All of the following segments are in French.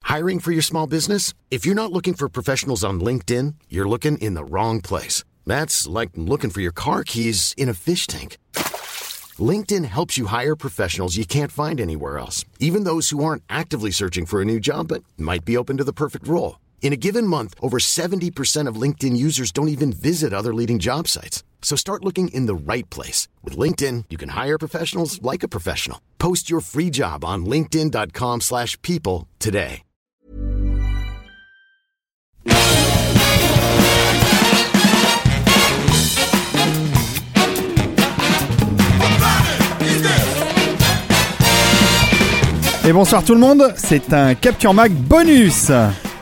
Hiring for your small business? If you're not looking for professionals on LinkedIn, you're looking in the wrong place. That's like looking for your car keys in a fish tank. LinkedIn helps you hire professionals you can't find anywhere else, even those who aren't actively searching for a new job but might be open to the perfect role. In a given month, over 70% of LinkedIn users don't even visit other leading job sites. So start looking in the right place. With LinkedIn, you can hire professionals like a professional. Post your free job on linkedin.com/people today. Et bonsoir tout le monde, c'est un Capture Mag bonus.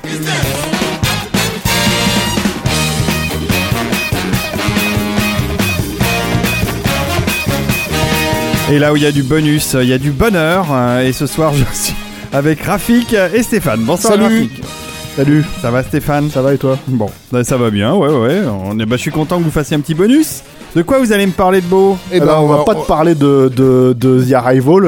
Et là où il y a du bonus, il y a du bonheur. Et ce soir, je suis avec Rafik et Stéphane. Bonsoir. Salut. Rafik. Salut. Ça va Stéphane? Ça va et toi? Bon, ça va bien, ouais. Je suis content que vous fassiez un petit bonus. De quoi vous allez me parler de beau? Eh ben, on va pas te parler de The Arrival.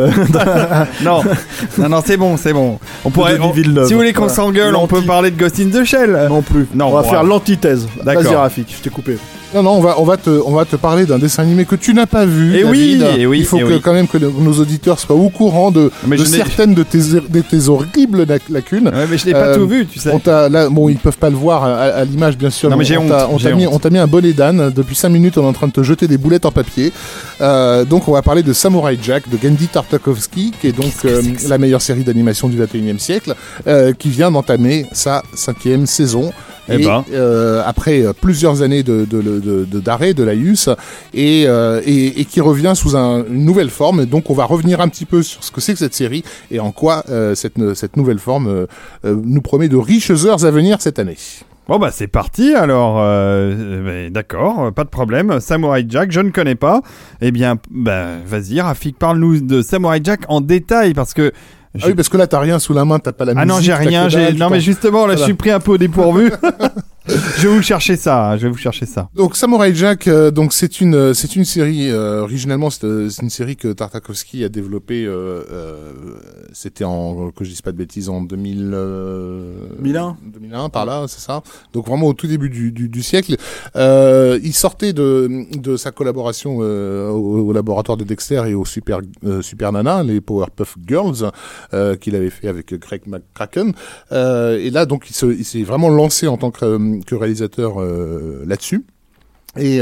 Non, c'est bon. On pourrait, si vous voulez qu'on s'engueule, on peut parler de Ghost in the Shell. Non plus. Non, on va faire l'antithèse. D'accord. Vas-y Rafik, je t'ai coupé. Non, on va te parler d'un dessin animé que tu n'as pas vu. Et oui. Il faut quand même que nos auditeurs soient au courant de certaines de tes horribles lacunes. Ouais, mais je l'ai pas tout vu, tu sais. Ils peuvent pas le voir à l'image, bien sûr. Non, mais j'ai honte. On t'a mis un bonnet d'âne. Depuis 5 minutes, on est en train de te jeter des boulettes en papier. Donc, on va parler de Samurai Jack de Genndy Tartakovsky, qui est donc la meilleure série d'animation du 21e siècle, qui vient d'entamer sa 5e saison. Après plusieurs années d'arrêt de laïus et qui revient sous une nouvelle forme. Donc on va revenir un petit peu sur ce que c'est que cette série et en quoi cette nouvelle forme nous promet de riches heures à venir cette année. Bon c'est parti alors, d'accord, pas de problème. Samurai Jack, je ne connais pas. Eh bien, vas-y Rafik, parle-nous de Samurai Jack en détail parce que... Ah oui, parce que là, t'as rien sous la main, t'as pas la musique. Ah non, j'ai rien. Mais justement, là, je suis pris un peu au dépourvu. Je vais vous chercher ça. Donc, Samurai Jack, c'est une série, originellement, c'est une série que Tartakovsky a développée, c'était que je dise pas de bêtises, en 2001, par là, c'est ça. Donc, vraiment au tout début du siècle. Il sortait de sa collaboration, au laboratoire de Dexter et au Super Nana, les Powerpuff Girls, qu'il avait fait avec Greg McCracken. Et là, donc, il s'est vraiment lancé en tant que réalisateur là-dessus. Et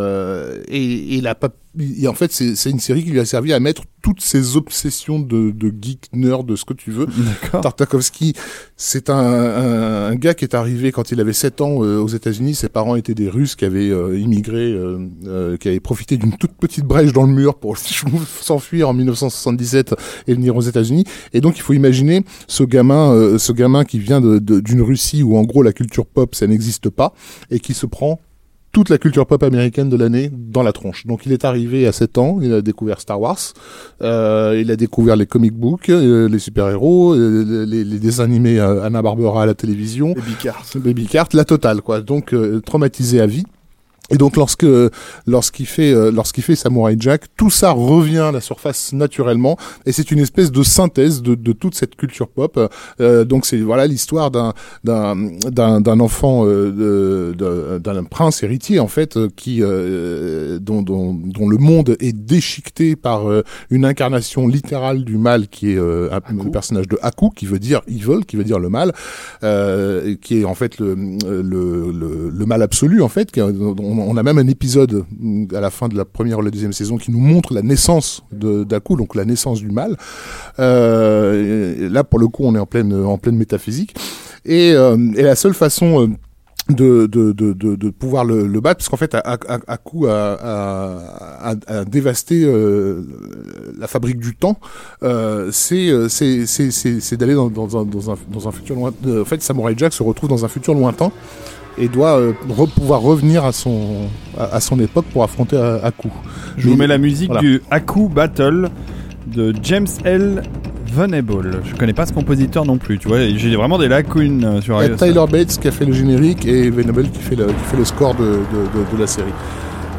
en fait, c'est une série qui lui a servi à mettre toutes ses obsessions de geek, nerd, de ce que tu veux. D'accord. Tartakovsky, c'est un gars qui est arrivé quand il avait 7 ans aux États-Unis. Ses parents étaient des Russes qui avaient immigré, qui avaient profité d'une toute petite brèche dans le mur pour s'enfuir en 1977 et venir aux États-Unis. Et donc, il faut imaginer ce gamin qui vient d'une Russie où en gros la culture pop ça n'existe pas et qui se prend toute la culture pop américaine de l'année dans la tronche. Donc il est arrivé à 7 ans, il a découvert Star Wars, il a découvert les comic books, les super-héros, les dessins animés Hanna-Barbera à la télévision, Baby Cart, la totale quoi. Donc traumatisé à vie. Et donc lorsqu'il fait Samurai Jack, tout ça revient à la surface naturellement et c'est une espèce de synthèse de toute cette culture pop. Donc c'est l'histoire d'un enfant d'un prince héritier en fait qui dont le monde est déchiqueté par une incarnation littérale du mal qui est le personnage de Haku qui veut dire evil, qui veut dire le mal, qui est en fait le mal absolu en fait. On a même un épisode à la fin de la première ou la deuxième saison qui nous montre la naissance d'Haku, donc la naissance du mal. Là, pour le coup, on est en pleine métaphysique. Et la seule façon de pouvoir le battre, parce qu'en fait, Haku a dévasté la fabrique du temps. C'est d'aller dans un futur lointain. En fait, Samurai Jack se retrouve dans un futur lointain et doit pouvoir revenir à son époque pour affronter Haku. Je vous mets la musique du Haku Battle de James L. Venable. Je connais pas ce compositeur non plus, tu vois, j'ai vraiment des lacunes sur Tyler Bates qui a fait le générique et Venable qui fait le score de la série.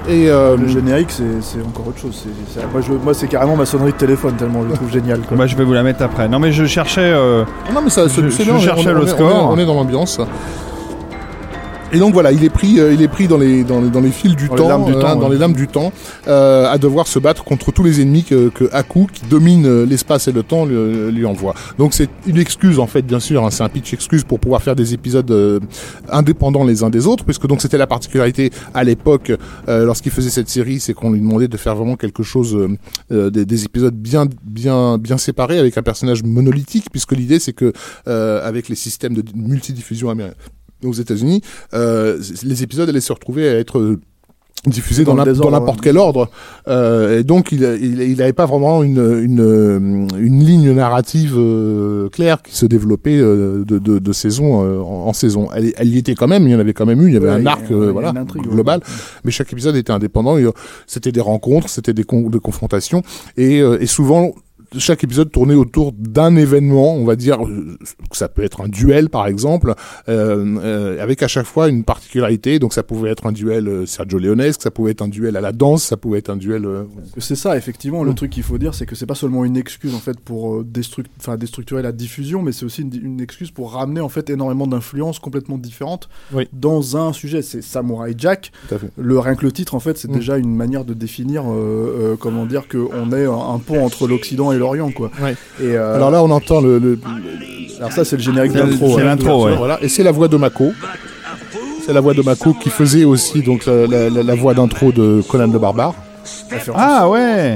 Et Le générique, c'est encore autre chose. Moi, c'est carrément ma sonnerie de téléphone, tellement je le trouve génial. Quoi. Moi, je vais vous la mettre après. Non, mais je cherchais. non, mais ça, je cherchais le score. On est dans l'ambiance. Et donc voilà, il est pris dans les fils du temps, dans les lames du temps, à devoir se battre contre tous les ennemis que Haku, qui domine l'espace et le temps, lui envoie. Donc c'est une excuse en fait, bien sûr, hein, c'est un pitch excuse pour pouvoir faire des épisodes indépendants les uns des autres, puisque donc c'était la particularité à l'époque lorsqu'il faisait cette série, c'est qu'on lui demandait de faire vraiment quelque chose, des épisodes bien séparés avec un personnage monolithique, puisque l'idée c'est que avec les systèmes de multidiffusion américains aux États-Unis, les épisodes allaient se retrouver à être diffusés dans n'importe quel ordre, et donc il avait pas vraiment une ligne narrative claire qui se développait de saison en saison. Elle y était quand même, il y en avait quand même il y avait un arc global, mais chaque épisode était indépendant. C'était des rencontres, c'était des confrontations, et souvent chaque épisode tournait autour d'un événement, on va dire, ça peut être un duel par exemple, avec à chaque fois une particularité. Donc ça pouvait être un duel Sergio Leonesque, ça pouvait être un duel à la danse, ça pouvait être un duel... C'est ça, effectivement, le truc qu'il faut dire, c'est que c'est pas seulement une excuse en fait pour déstructurer la diffusion, mais c'est aussi une excuse pour ramener en fait énormément d'influences complètement différentes dans un sujet. C'est Samurai Jack. Rien que le titre en fait, c'est déjà une manière de définir comment dire qu'on est un pont entre l'Occident et l'Orient, quoi. Et alors là on entend alors ça c'est le générique d'intro. C'est l'intro, ouais. Voilà. Et c'est la voix de Mako. C'est la voix de Mako qui faisait aussi donc la voix d'intro de Conan le Barbare. Ah ouais.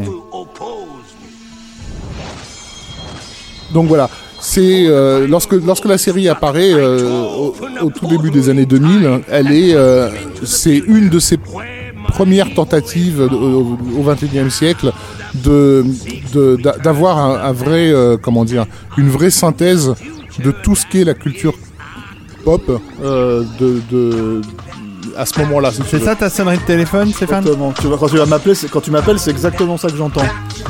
Donc voilà, c'est lorsque la série apparaît au tout début des années 2000, c'est une de ces premières tentatives au XXIe siècle d'avoir un vrai une vraie synthèse de tout ce qu'est la culture pop à ce moment-là. C'est ça ta sonnerie de téléphone, Stéphane ? Exactement. Quand tu m'appelles, c'est exactement ça que j'entends.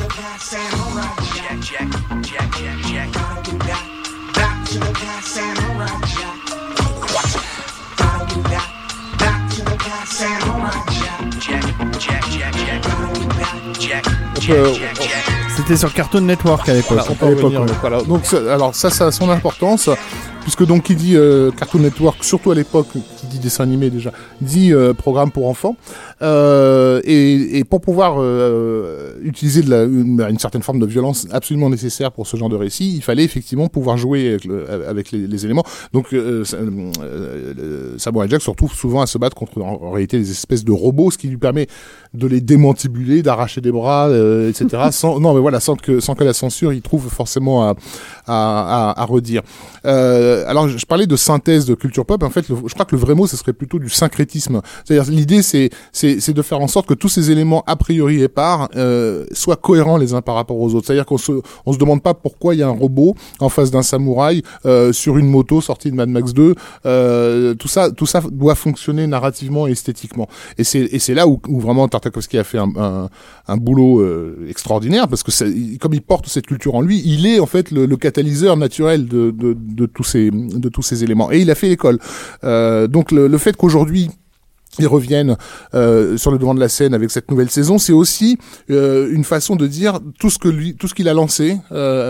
C'était sur Cartoon Network à l'époque. Voilà. Donc alors ça a son importance, puisque donc qui dit Cartoon Network, surtout à l'époque, qui dit dessin animé déjà, dit programme pour enfants, et pour pouvoir utiliser une certaine forme de violence absolument nécessaire pour ce genre de récit, il fallait effectivement pouvoir jouer avec les éléments. Donc Samurai Jack se retrouve souvent à se battre contre en réalité des espèces de robots, ce qui lui permet de les démantibuler, d'arracher des bras, etc. sans que la censure y trouve forcément à redire. Alors je parlais de synthèse de culture pop. En fait, je crois que le vrai mot, ce serait plutôt du syncrétisme. C'est-à-dire l'idée, c'est de faire en sorte que tous ces éléments a priori épars soient cohérents les uns par rapport aux autres. C'est-à-dire qu'on se demande pas pourquoi il y a un robot en face d'un samouraï sur une moto sortie de Mad Max 2. Tout ça doit fonctionner narrativement et esthétiquement. Et c'est là où vraiment Tartakovsky a fait un boulot extraordinaire, parce que comme il porte cette culture en lui, il est en fait le catalyseur naturel de tous ces éléments. Et il a fait l'école. Donc le fait qu'aujourd'hui ils reviennent sur le devant de la scène avec cette nouvelle saison, c'est aussi une façon de dire tout ce qu'il a lancé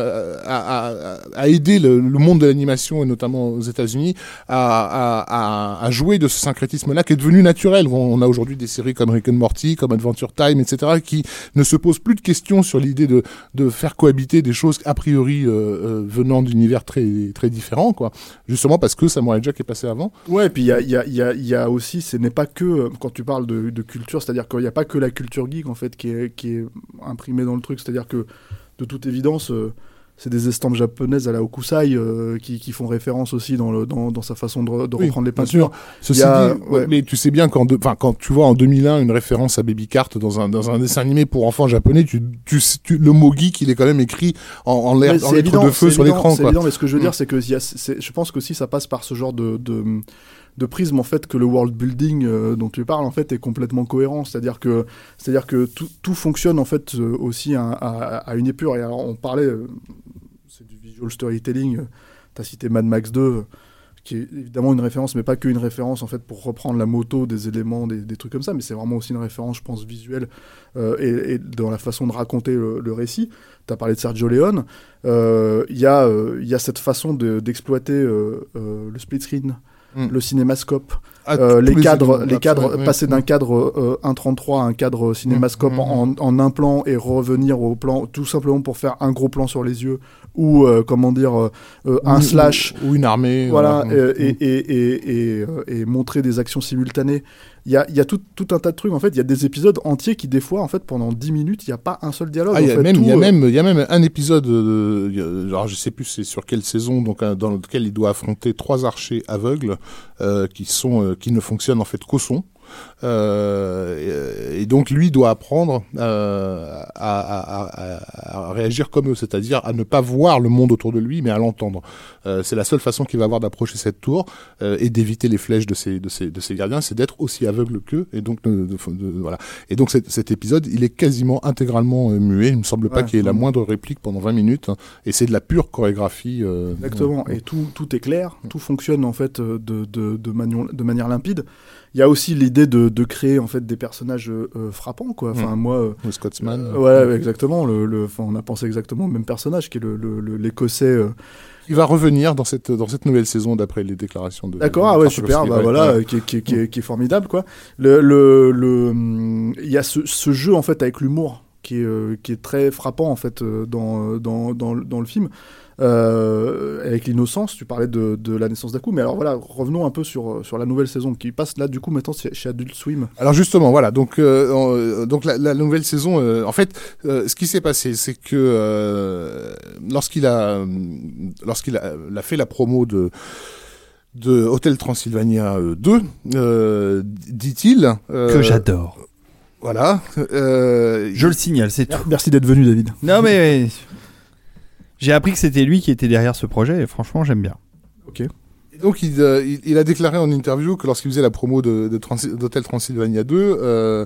a aidé le monde de l'animation, et notamment aux États-Unis, à jouer de ce syncrétisme-là qui est devenu naturel. On a aujourd'hui des séries comme Rick and Morty, comme Adventure Time, etc., qui ne se posent plus de questions sur l'idée de faire cohabiter des choses a priori venant d'univers très très différents, quoi. Justement parce que Samurai Jack est passé avant. Ouais, et puis il y a aussi, ce n'est pas que quand tu parles de culture, c'est-à-dire qu'il n'y a pas que la culture geek en fait qui est imprimée dans le truc, c'est-à-dire que de toute évidence c'est des estampes japonaises à la Hokusai qui font référence aussi dans sa façon de reprendre les peintures. Ceci dit, mais tu sais bien quand tu vois en 2001 une référence à Baby Cart dans un dessin animé pour enfants japonais, le mot geek il est quand même écrit en lettres de feu sur l'écran. C'est évident, mais ce que je veux dire c'est que je pense que si ça passe par ce genre de prisme en fait, que le world building dont tu parles en fait est complètement cohérent, c'est-à-dire que tout fonctionne en fait aussi à une épure. Et alors on parlait c'est du visual storytelling, t'as cité Mad Max 2 qui est évidemment une référence, mais pas qu'une référence en fait pour reprendre la moto, des éléments, des trucs comme ça, mais c'est vraiment aussi une référence, je pense, visuelle et dans la façon de raconter le récit. Tu as parlé de Sergio Leone. Il y a cette façon d'exploiter le split screen, le cinémascope, les cadres, passer d'un cadre 1.33 à un cadre cinémascope en un plan et revenir au plan, tout simplement pour faire un gros plan sur les yeux ou un slash ou une armée, voilà, et montrer des actions simultanées. Il y a tout un tas de trucs en fait. Il y a des épisodes entiers qui des fois en fait pendant 10 minutes il y a pas un seul dialogue. Il y a même un épisode, alors je sais plus c'est sur quelle saison, donc dans lequel il doit affronter 3 archers aveugles qui ne fonctionnent en fait qu'au son. Et donc lui doit apprendre à réagir comme eux, c'est-à-dire à ne pas voir le monde autour de lui mais à l'entendre. C'est la seule façon qu'il va avoir d'approcher cette tour et d'éviter les flèches de ses gardiens, c'est d'être aussi aveugle qu'eux. Et donc voilà. Et donc cet épisode il est quasiment intégralement muet. Il me semble pas qu'il y ait la moindre réplique pendant 20 minutes et c'est de la pure chorégraphie. Exactement. Et tout est clair, tout fonctionne en fait de manière limpide. Il y a aussi l'idée de créer en fait des personnages frappants quoi. Enfin le Scotsman. Ouais, exactement. On a pensé exactement au même personnage qui est l'Écossais. Il va revenir dans cette nouvelle saison d'après les déclarations de. D'accord, super. Qui est formidable quoi. Il y a ce jeu en fait avec l'humour qui est très frappant en fait dans le film. Avec l'innocence, tu parlais de la naissance d'Aku, mais alors voilà, revenons un peu sur la nouvelle saison qui passe là du coup maintenant chez Adult Swim. Alors justement, voilà, donc la nouvelle saison, en fait, ce qui s'est passé, c'est que lorsqu'il a fait la promo de Hotel Transylvania 2, dit-il que j'adore. Voilà. Je le signale, c'est tout. Merci d'être venu, David. Non mais j'ai appris que c'était lui qui était derrière ce projet et franchement j'aime bien. Ok. Et donc il a déclaré en interview que lorsqu'il faisait la promo d'Hotel Transylvania 2,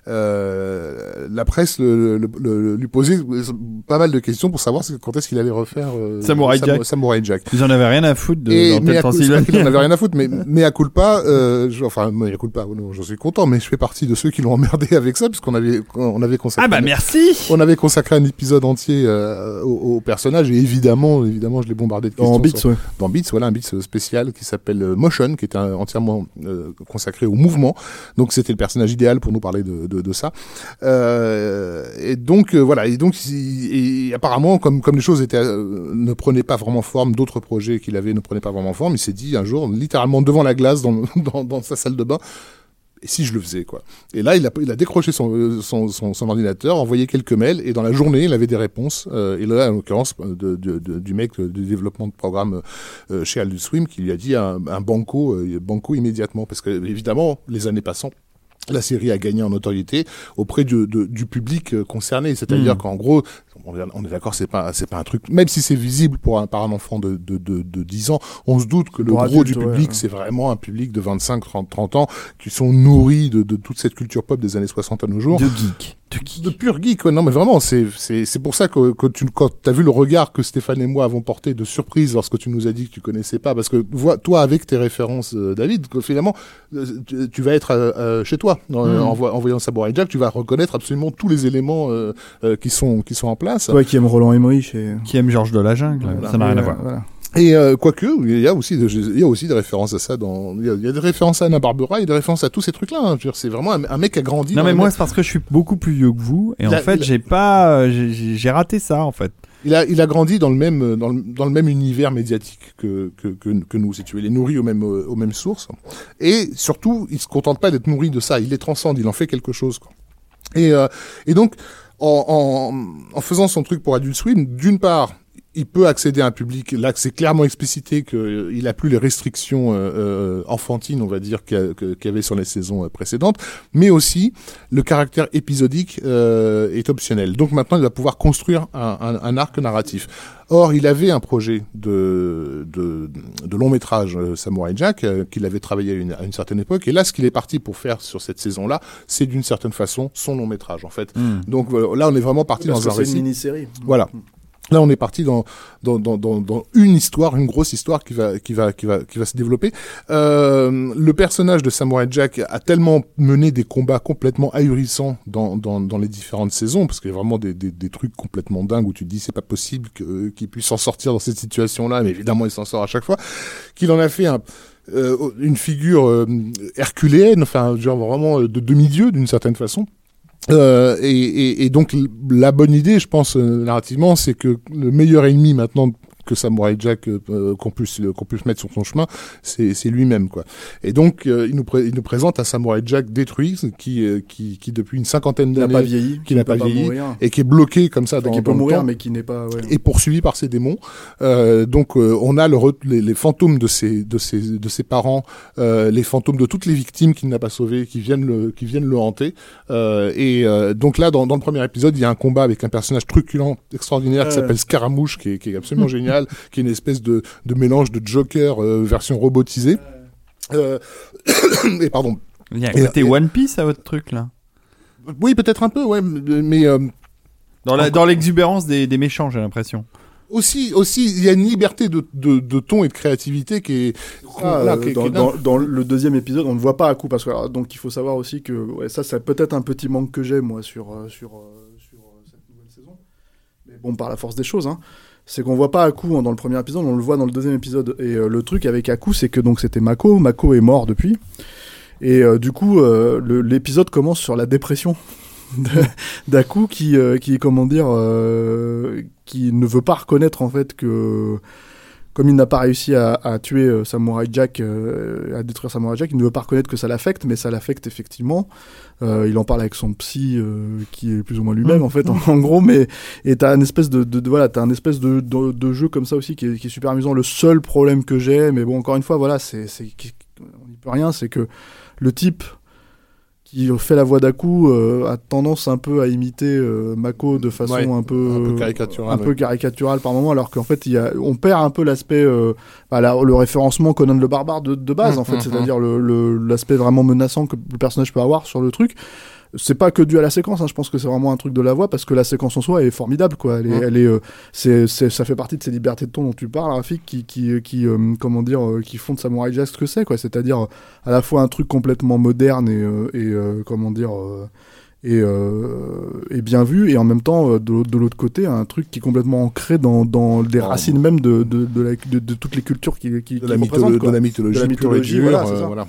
la presse lui posait pas mal de questions pour savoir quand est-ce qu'il allait refaire Samurai Jack. Ils en avaient rien à foutre d'Hotel Transylvania. Ils en avaient rien à foutre, mais à culpa, mea culpa, j'en suis content, mais je fais partie de ceux qui l'ont emmerdé avec ça, puisqu'on avait consacré. Ah bah merci. On avait consacré un épisode entier au personnage et évidemment, je l'ai bombardé de questions. Dans Beats, voilà, un Beats spécial qui s'appelle Motion, qui était entièrement consacré au mouvement. Donc c'était le personnage idéal pour nous parler de ça. Et donc voilà. Et donc apparemment, comme les choses ne prenaient pas vraiment forme, d'autres projets qu'il avait ne prenaient pas vraiment forme, il s'est dit un jour, littéralement devant la glace dans sa salle de bain. Et si je le faisais, quoi. Et là, il a décroché son ordinateur, envoyé quelques mails, et dans la journée, il avait des réponses. Et là, en l'occurrence, du mec de développement de programme chez Adult Swim, qui lui a dit un banco immédiatement. Parce que, évidemment, les années passant, la série a gagné en notoriété auprès du public concerné. C'est-à-dire qu'en gros, on est d'accord, c'est pas un truc, même si c'est visible par un enfant de 10 ans, on se doute que le gros du public, c'est vraiment un public de 25, 30 ans qui sont nourris de toute cette culture pop des années 60 à nos jours. De pur geek, quoi. Non, mais vraiment, c'est pour ça que quand t'as vu le regard que Stéphane et moi avons porté de surprise lorsque tu nous as dit que tu connaissais pas, parce que toi, avec tes références, David, finalement, tu vas être chez toi. En voyant Samurai Jack, tu vas reconnaître absolument tous les éléments qui sont en place. Toi qui aime Roland Emmerich qui aime Georges de la Jungle, ça n'a rien à voir. Voilà. Et quoique, il y a aussi des références à ça. Il y a des références à Hanna-Barbera, il y a des références à tous ces trucs-là. Hein. Je veux dire, c'est vraiment un mec qui a grandi. Non, mais moi, c'est parce que je suis beaucoup plus vieux que vous, et en fait, j'ai raté ça, en fait. Il a grandi dans le même univers médiatique que nous, si tu veux. Il est nourri aux mêmes sources. Et surtout, il se contente pas d'être nourri de ça. Il les transcende, il en fait quelque chose, quoi. Et donc, en faisant son truc pour Adult Swim, d'une part, il peut accéder à un public, là c'est clairement explicité qu'il a plus les restrictions enfantines, on va dire, qu'il y avait sur les saisons précédentes, mais aussi le caractère épisodique est optionnel. Donc maintenant il va pouvoir construire un arc narratif. Or, il avait un projet de long métrage Samurai Jack qu'il avait travaillé à une certaine époque, et là ce qu'il est parti pour faire sur cette saison-là, c'est d'une certaine façon son long métrage en fait. Donc là on est vraiment parti dans un récit. C'est une mini-série. Voilà. Là, on est parti dans une histoire, une grosse histoire qui va se développer. Le personnage de Samurai Jack a tellement mené des combats complètement ahurissants dans les différentes saisons, parce qu'il y a vraiment des trucs complètement dingues où tu te dis c'est pas possible qu'il puisse s'en sortir dans cette situation-là, mais évidemment il s'en sort à chaque fois. Qu'il en a fait une figure herculéenne, enfin genre vraiment de demi-dieu d'une certaine façon. Et donc la bonne idée, je pense narrativement, c'est que le meilleur ennemi maintenant que Samurai Jack qu'on puisse mettre sur son chemin, c'est lui-même, quoi. Et donc il nous présente un Samurai Jack détruit qui depuis une cinquantaine d'années qui n'a pas vieilli et qui est bloqué comme ça qui peut mourir mais qui n'est pas et poursuivi par ses démons. Donc on a les fantômes de ses parents, les fantômes de toutes les victimes qu'il n'a pas sauvées qui viennent le hanter. Donc là dans le premier épisode, il y a un combat avec un personnage truculent extraordinaire qui s'appelle Scaramouche qui est absolument génial. Qui est une espèce de mélange de Joker version robotisée. Et pardon. Il y a un côté One Piece à votre truc là. Oui, peut-être un peu, ouais, mais dans l'exubérance des méchants, j'ai l'impression. Aussi, il y a une liberté de ton et de créativité qui est dans le deuxième épisode, on ne voit pas Haku parce que donc il faut savoir aussi que ça c'est peut-être un petit manque que j'ai moi sur cette nouvelle saison. Mais bon, par la force des choses, hein. C'est qu'on voit pas Haku dans le premier épisode, on le voit dans le deuxième épisode. Et le truc avec Haku, c'est que donc c'était Mako est mort depuis. Et du coup, l'épisode commence sur la dépression d'Haku qui comment dire, qui ne veut pas reconnaître en fait que comme il n'a pas réussi à tuer Samurai Jack, à détruire Samurai Jack, il ne veut pas reconnaître que ça l'affecte, mais ça l'affecte effectivement. Il en parle avec son psy, qui est plus ou moins lui-même en fait, en gros. Mais et t'as un espèce t'as un espèce de jeu comme ça aussi qui est super amusant. Le seul problème que j'ai, mais bon, encore une fois, voilà, on n'y peut rien, c'est que le type qui fait la voix d'Haku a tendance un peu à imiter Mako de façon un peu caricaturale par moment, alors qu'en fait on perd un peu l'aspect le référencement Conan le barbare de base en fait, c'est-à-dire l'aspect vraiment menaçant que le personnage peut avoir sur le truc. C'est pas que dû à la séquence, hein. Je pense que c'est vraiment un truc de la voix parce que la séquence en soi est formidable, quoi. Ça fait partie de ces libertés de ton dont tu parles, Rafik, qui font de Samurai Jack ce que c'est, quoi. C'est-à-dire à la fois un truc complètement moderne et bien vu, et en même temps de l'autre côté un truc qui est complètement ancré dans des racines même de toutes les cultures qui de la mythologie, voilà.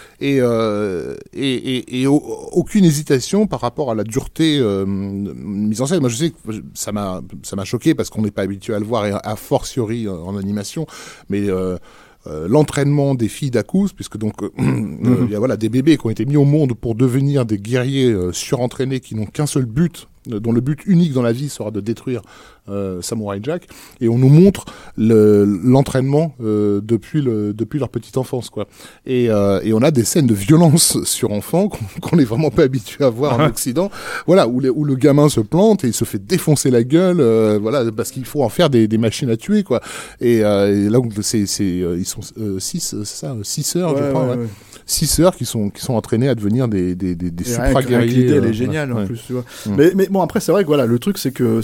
Et aucune hésitation par rapport à la dureté mise en scène. Moi je sais que ça m'a choqué parce qu'on n'est pas habitué à le voir, et a fortiori en animation, mais l'entraînement des filles d'Haku, puisque donc il y a des bébés qui ont été mis au monde pour devenir des guerriers surentraînés qui n'ont qu'un seul but, dont le but unique dans la vie sera de détruire Samurai Jack, et on nous montre l'entraînement depuis leur petite enfance, quoi. Et on a des scènes de violence sur enfants qu'on est vraiment pas habitué à voir en Occident, voilà, où le gamin se plante et il se fait défoncer la gueule, voilà, parce qu'il faut en faire des machines à tuer, quoi. Et là où ils sont 6 sœurs, je crois, ouais. 6 sœurs qui sont entraînées à devenir des super guerriers. L'idée elle est géniale en plus, tu vois. Mais bon, après c'est vrai que voilà, le truc c'est que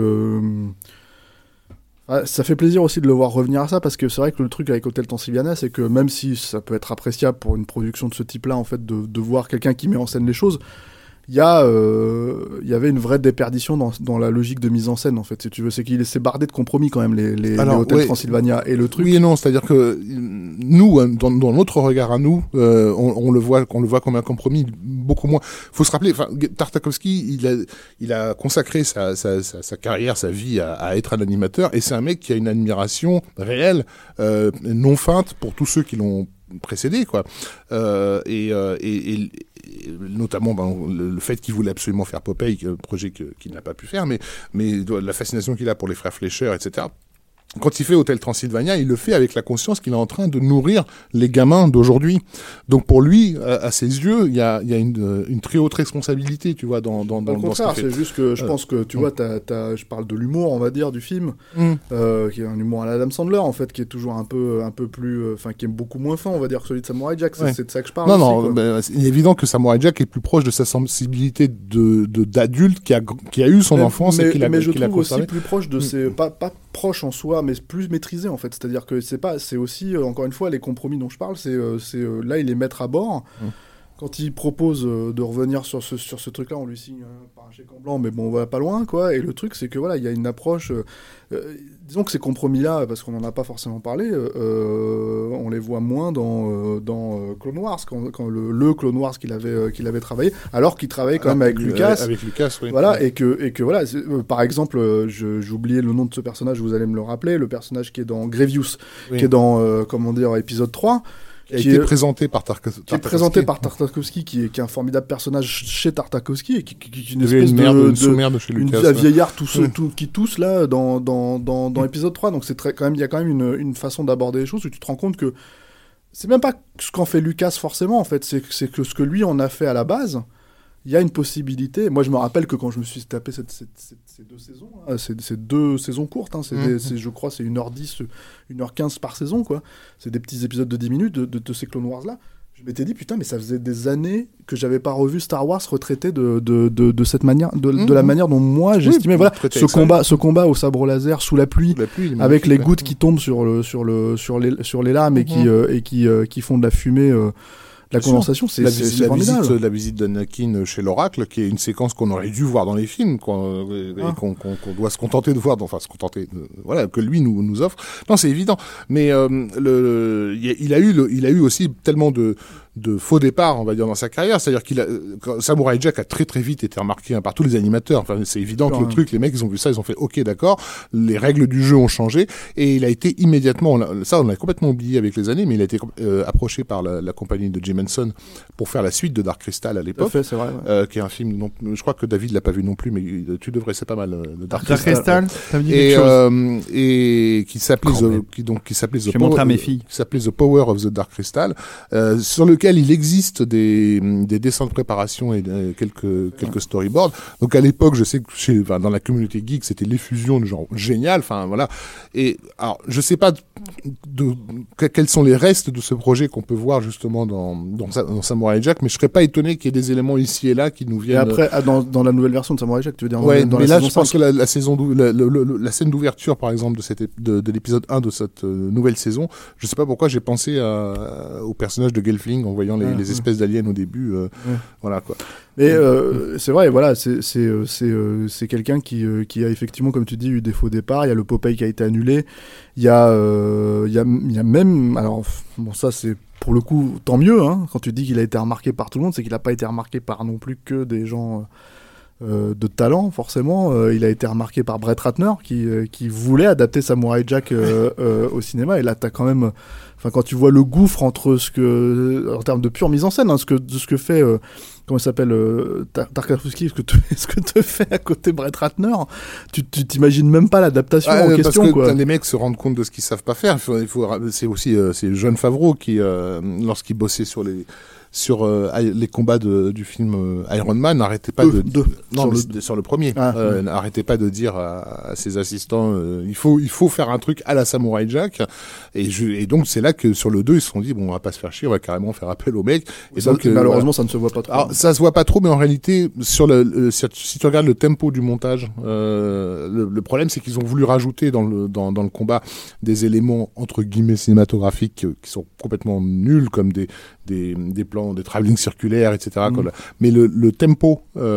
ça fait plaisir aussi de le voir revenir à ça, parce que c'est vrai que le truc avec Hotel Transylvania, c'est que même si ça peut être appréciable pour une production de ce type-là, en fait, de voir quelqu'un qui met en scène les choses, il y avait une vraie déperdition dans la logique de mise en scène, en fait, si tu veux. C'est qu'il s'est bardé de compromis quand même, les Hôtels Transylvania, et le truc. Oui et non, c'est-à-dire que nous, dans notre regard à nous, on le voit comme un compromis, beaucoup moins. Faut se rappeler, enfin, Tartakovsky, il a consacré sa carrière, sa vie à être un animateur, et c'est un mec qui a une admiration réelle, non feinte, pour tous ceux qui l'ont précédé, quoi. Et notamment le fait qu'il voulait absolument faire Popeye, projet qu'il n'a pas pu faire, mais la fascination qu'il a pour les frères Fleischer, etc. quand il fait Hôtel Transylvania, il le fait avec la conscience qu'il est en train de nourrir les gamins d'aujourd'hui. Donc pour lui, à ses yeux, il y a une très haute responsabilité, tu vois, dans le contraire, c'est juste que je pense que, tu vois, je parle de l'humour, on va dire, du film, qui est un humour à la Adam Sandler, en fait, qui est toujours un peu plus, qui est beaucoup moins fin, on va dire, que celui de Samurai Jack. C'est de ça que je parle. Il est évident que Samurai Jack est plus proche de sa sensibilité d'adulte qui a eu son enfance et qu'il a mais je trouve aussi plus proche de ses pas proche en soi, mais plus maîtrisé en fait. C'est-à-dire que c'est aussi encore une fois les compromis dont je parle. Là il est maître à bord. Quand il propose de revenir sur ce truc-là, on lui signe par un chèque en blanc, mais bon, on va pas loin, quoi. Et le truc, c'est que voilà, il y a une approche. Disons que ces compromis-là, parce qu'on n'en a pas forcément parlé, on les voit moins dans Clone Wars, quand le Clone Wars qu'il avait travaillé, alors qu'il travaillait quand même avec Lucas. Avec Lucas, oui. Voilà, et que voilà, par exemple, j'ai oublié le nom de ce personnage, vous allez me le rappeler, le personnage qui est dans Grievous, qui est dans, épisode 3. Qui est présenté par Tartakovsky. Qui est présenté par Tartakovsky, qui est un formidable personnage chez Tartakovsky, et qui est une espèce de sous-merde chez Lucas. Un vieillard qui tousse là dans épisode 3. Donc il y a quand même une façon d'aborder les choses où tu te rends compte que c'est même pas ce qu'en fait Lucas forcément, en fait, c'est que ce que lui en a fait à la base. Il y a une possibilité. Moi, je me rappelle que quand je me suis tapé ces 2 saisons, ces 2 saisons courtes, je crois c'est 1h10, 1h15 par saison, quoi. C'est des petits épisodes de 10 minutes de ces Clone Wars-là. Je m'étais dit, putain, mais ça faisait des années que j'avais pas revu Star Wars retraité de cette manière, de la manière dont moi j'estimais, voilà, ce combat au sabre laser sous la pluie avec les gouttes qui tombent sur les lames et qui font de la fumée. La condensation, c'est formidable. La visite d'Anakin chez l'Oracle, qui est une séquence qu'on aurait dû voir dans les films, qu'on doit se contenter de voir, voilà, que lui nous offre. Non, c'est évident. Mais il a eu aussi tellement de faux départs, on va dire, dans sa carrière. C'est-à-dire Samurai Jack a très très vite été remarqué par tous les animateurs. Enfin, c'est évident que le truc, les mecs, ils ont vu ça, ils ont fait OK, d'accord, les règles du jeu ont changé, et il a été immédiatement, ça on l'a complètement oublié avec les années, mais il a été approché par la compagnie de Jim Henson pour faire la suite de Dark Crystal à l'époque, c'est vrai, qui est un film dont je crois que David l'a pas vu non plus, mais tu devrais, c'est pas mal, de Dark Crystal. Ça me dit quelque chose. Et qui s'appelait The Power of the Dark Crystal, sur lequel il existe des dessins de préparation et quelques storyboards. Donc à l'époque, je sais que dans la communauté geek, c'était l'effusion de genre génial. Enfin voilà. Et alors, je sais pas quels sont les restes de ce projet qu'on peut voir justement dans Samurai Jack, mais je serais pas étonné qu'il y ait des éléments ici et là qui nous viennent. Et après, dans la nouvelle version de Samurai Jack, tu veux dire dans mais là, je pense que la scène d'ouverture, par exemple, de l'épisode 1 de cette nouvelle saison, je sais pas pourquoi j'ai pensé au personnage de Gelfling en voyant les espèces d'aliens au début. Voilà quoi. Mais c'est vrai, voilà, c'est quelqu'un qui a effectivement, comme tu dis, eu des faux départs. Il y a le Popeye qui a été annulé. Il y a même, alors bon, ça c'est pour le coup tant mieux, hein, quand tu dis qu'il a été remarqué par tout le monde, c'est qu'il n'a pas été remarqué par non plus que des gens de talent, forcément. Il a été remarqué par Brett Ratner qui voulait adapter Samurai Jack au cinéma, et là t'as quand même, enfin, quand tu vois le gouffre entre en termes de pure mise en scène, hein, ce que fait comment il s'appelle, Tartakovsky, ce que te fait à côté Brett Ratner, tu t'imagines même pas l'adaptation en question, parce que quoi. Les mecs se rendent compte de ce qu'ils savent pas faire. C'est aussi c'est Jon Favreau qui, lorsqu'il bossait sur les combats du film Iron Man, n'arrêtait pas sur le premier, n'arrêtait pas de dire à ses assistants, il faut faire un truc à la Samurai Jack, et donc c'est là que sur le 2 ils se sont dit, bon, on va pas se faire chier, on va carrément faire appel aux mecs, et ça, donc malheureusement ça ne se voit pas trop. Alors, ça se voit pas trop, mais en réalité, si tu regardes le tempo du montage, le problème c'est qu'ils ont voulu rajouter dans le combat des éléments entre guillemets cinématographiques qui sont complètement nuls, comme des plans, des travelling circulaires, etc. Mais le tempo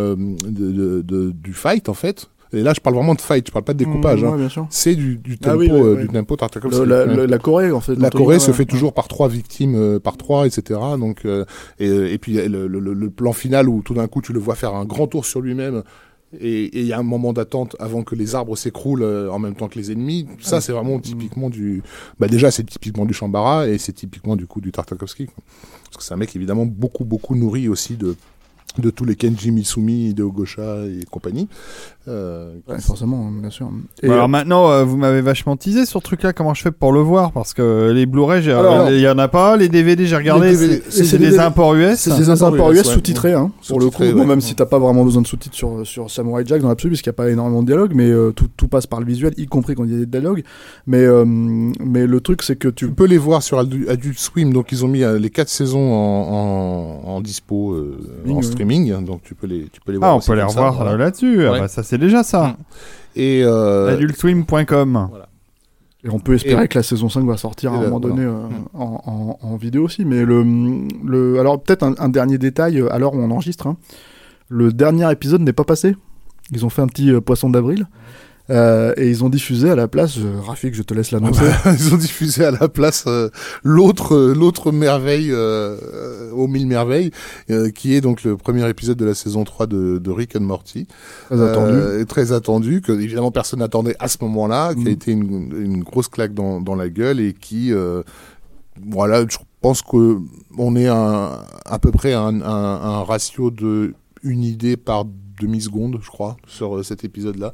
du fight, en fait, et là je parle vraiment de fight, je parle pas de découpage, c'est du tempo, du tempo Tartakovsky. La Corée, en fait. La Corée se fait toujours par 3 victimes, par 3, etc. Donc, et puis le plan final où tout d'un coup tu le vois faire un grand tour sur lui-même, et il y a un moment d'attente avant que les arbres s'écroulent en même temps que les ennemis. Ça, c'est vraiment typiquement déjà c'est typiquement du Shambara, et c'est typiquement du coup du Tartakovsky, quoi. Parce que c'est un mec évidemment beaucoup nourri aussi de tous les Kenji Misumi, Hideo Gosha et compagnie. Forcément, bien sûr. Et alors maintenant, vous m'avez vachement teasé sur ce truc-là. Comment je fais pour le voir? Parce que les Blu-ray, il y en a pas. Les DVD, j'ai regardé. C'est des imports US. C'est des imports US sous-titrés, hein, pour le coup. Bon, même si t'as pas vraiment besoin de sous-titres sur Samurai Jack dans l'absolu, parce qu'il n'y a pas énormément de dialogue, mais tout passe par le visuel, y compris quand il y a des dialogues. Mais le truc, c'est que tu peux les voir sur Adult Swim. Donc ils ont mis les 4 saisons en dispo en streaming. Donc tu peux les voir. On peut les revoir là-dessus. Ouais. Ah bah, ça c'est déjà ça. Et adultswim.com. Voilà. Et on peut espérer que la saison 5 va sortir à un moment donné en vidéo aussi. Mais alors peut-être un dernier détail à l'heure où on enregistre. Hein. Le dernier épisode n'est pas passé. Ils ont fait un petit poisson d'avril. Et ils ont diffusé à la place, Rafik, je te laisse l'annoncer. Ils ont diffusé à la place l'autre merveille aux 1000 merveilles, qui est donc le premier épisode de la saison 3 de Rick and Morty. Très attendu, que évidemment personne n'attendait à ce moment-là, qui a été une grosse claque dans la gueule et qui, voilà, je pense que on est à peu près un ratio de une idée par demi-seconde, je crois, sur cet épisode-là.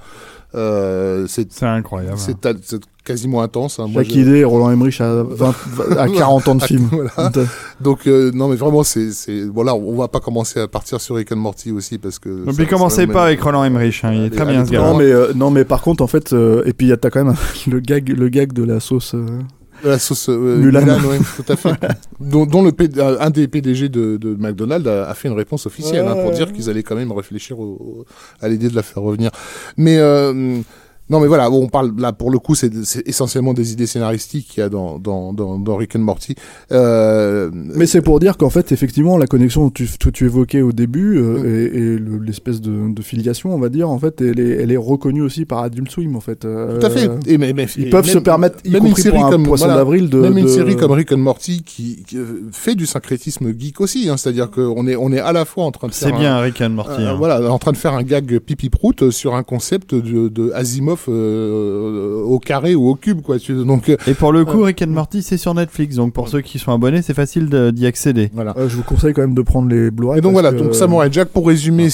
C'est incroyable. C'est quasiment intense. Hein. Chaque idée, Roland Emmerich à 40 ans de film. Voilà. Donc, non, mais vraiment, voilà, on va pas commencer à partir sur Rick and Morty aussi, parce que... Non, puis commencez pas avec Roland Emmerich, hein, il est très bien ce gars. Non, mais par contre, en fait, et puis t'as quand même le gag de la sauce... La sauce Mulan, oui, tout à fait. dont un des PDG de McDonald's a fait une réponse officielle pour dire qu'ils allaient quand même réfléchir à l'idée de la faire revenir. Mais non, mais voilà, on parle là pour le coup, c'est essentiellement des idées scénaristiques qu'il y a dans Rick and Morty. Mais c'est pour dire qu'en fait, effectivement, la connexion que tu évoquais au début et l'espèce de filiation, on va dire, en fait, elle est reconnue aussi par Adult Swim, en fait. Tout à fait. Ils peuvent se permettre, y compris pour un poisson d'avril, même une série comme Rick and Morty qui fait du syncrétisme geek aussi, hein, c'est-à-dire qu'on est à la fois en train de faire. C'est bien Rick and Morty. Voilà, en train de faire un gag pipi prout sur un concept de Asimov. Au carré ou au cube, quoi. Donc, et pour le coup, Rick and Morty, c'est sur Netflix, donc pour ceux qui sont abonnés, c'est facile d'y accéder. Voilà. Je vous conseille quand même de prendre les Blu-ray. Et donc voilà, donc Samurai Jack, pour résumer,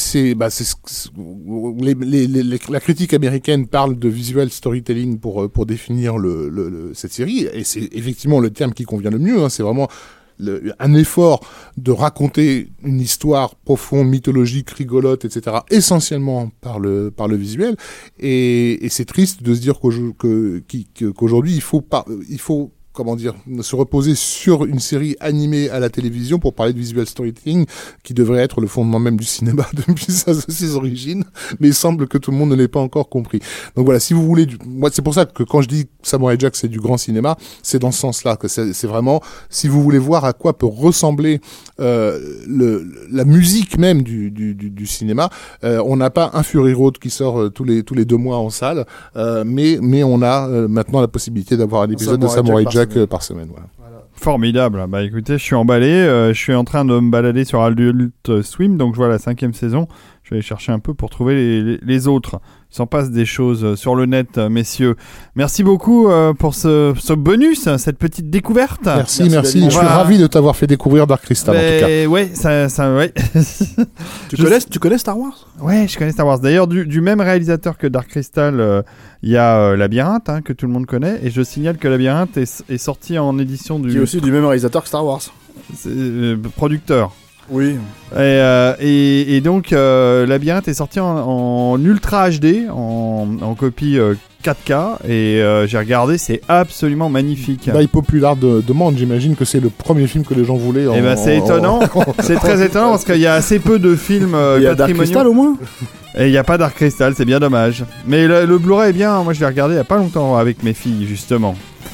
la critique américaine parle de visual storytelling pour définir cette série, et c'est effectivement le terme qui convient le mieux, hein, c'est vraiment un effort de raconter une histoire profonde, mythologique, rigolote, etc., essentiellement par le visuel, et c'est triste de se dire qu'aujourd'hui il faut comment dire, se reposer sur une série animée à la télévision pour parler de visual storytelling, qui devrait être le fondement même du cinéma depuis ses origines, mais il semble que tout le monde ne l'ait pas encore compris. Donc voilà, si vous voulez, moi c'est pour ça que quand je dis Samurai Jack c'est du grand cinéma, c'est dans ce sens-là, que c'est vraiment, si vous voulez voir à quoi peut ressembler la musique même du cinéma, on n'a pas un Fury Road qui sort tous les 2 mois en salle, mais on a maintenant la possibilité d'avoir un épisode de Samurai Jack par semaine. Voilà. Formidable. Bah écoutez, je suis emballé. Je suis en train de me balader sur Adult Swim, donc je vois la 5e saison. Je vais aller chercher un peu pour trouver les autres. Il s'en passe des choses sur le net, messieurs. Merci beaucoup pour ce bonus, cette petite découverte. Merci. Je suis ravi de t'avoir fait découvrir Dark Crystal, en tout cas. Ouais, ouais. Tu connais Star Wars ? Ouais, je connais Star Wars. D'ailleurs, du même réalisateur que Dark Crystal, il y a Labyrinthe, hein, que tout le monde connaît. Et je signale que Labyrinthe est sorti en édition du... Qui est aussi du même réalisateur que Star Wars. Producteur. Oui. Et donc, Labyrinthe est sorti en Ultra HD, en copie 4K, et j'ai regardé, c'est absolument magnifique. By popular demande, j'imagine que c'est le premier film que les gens voulaient. C'est étonnant, c'est très étonnant parce qu'il y a assez peu de films patrimoniaux. Il y a Dark Crystal au moins. Et il n'y a pas Dark Crystal, c'est bien dommage. Mais le Blu-ray est bien, moi je l'ai regardé il n'y a pas longtemps avec mes filles, justement.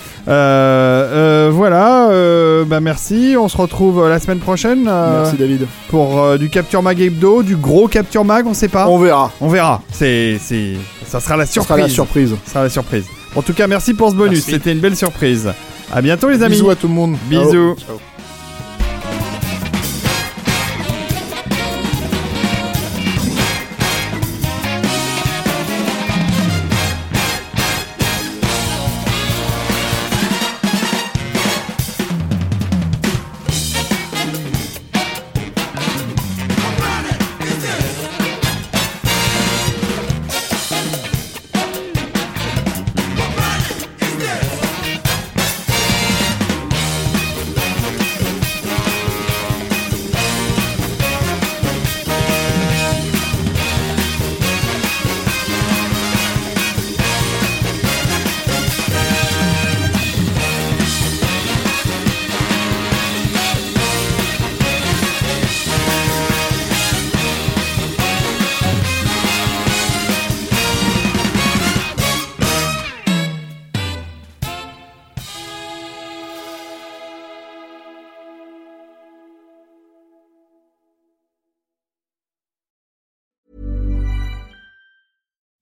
Voilà, merci, on se retrouve la semaine prochaine. Merci David. Pour du Capture Mag Hebdo, du gros Capture Mag, on sait pas. On verra. Ça sera la surprise. Ça sera la surprise. En tout cas, merci pour ce bonus, c'était une belle surprise. À bientôt les amis. Bisous à tout le monde. Bisous. Ciao.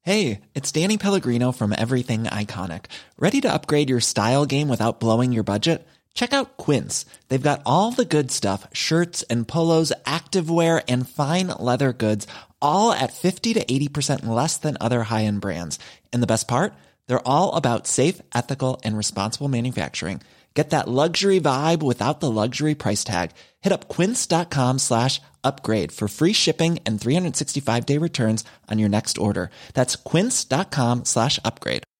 Hey, it's Danny Pellegrino from Everything Iconic. Ready to upgrade your style game without blowing your budget? Check out Quince. They've got all the good stuff, shirts and polos, activewear, and fine leather goods, all at 50 to 80% less than other high-end brands. And the best part? They're all about safe, ethical, and responsible manufacturing. Get that luxury vibe without the luxury price tag. Hit up quince.com/upgrade for free shipping and 365-day returns on your next order. That's quince.com/upgrade.